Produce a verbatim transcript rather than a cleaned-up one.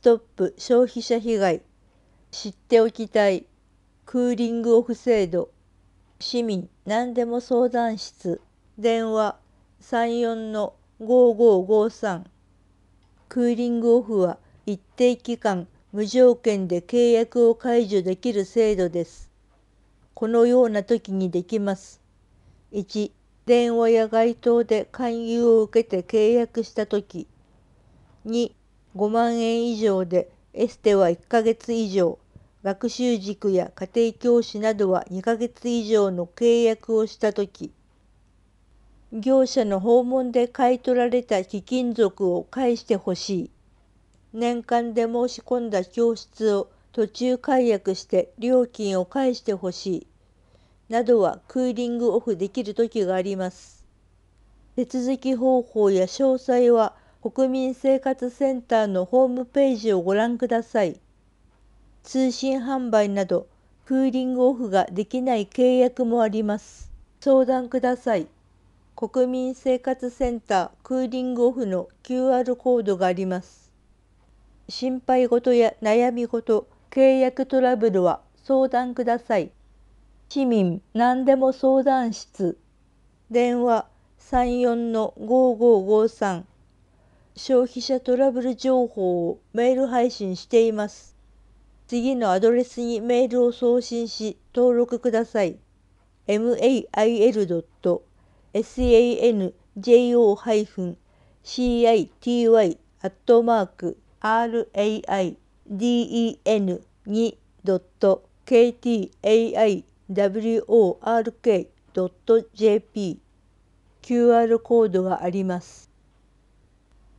トップ消費者被害、知っておきたい、クーリングオフ制度、市民何でも相談室、電話 さんよんのごーごーごーさん。クーリングオフは一定期間無条件で契約を解除できる制度です。このような時にできます。いち、電話や街頭で勧誘を受けて契約したとき。に、ごまんえん以上でエステはいっかげつ以上、学習塾や家庭教師などはにかげつ以上の契約をしたとき。業者の訪問で買い取られた貴金属を返してほしい。年間で申し込んだ教室を途中解約して料金を返してほしい。などはクーリングオフできるときがあります。手続き方法や詳細は国民生活センターのホームページをご覧ください。通信販売などクーリングオフができない契約もあります。相談ください。国民生活センタークーリングオフの キューアール コードがあります。心配事や悩み事、契約トラブルは相談ください。市民何でも相談室、電話 さんよんのごーごーごーさん。消費者トラブル情報をメール配信しています。次のアドレスにメールを送信し登録ください。メールドットサンジョーシティアットマークライデンにドットケーティーエーアイダブリューオーアールケードットジェーピー キューアール コードがあります。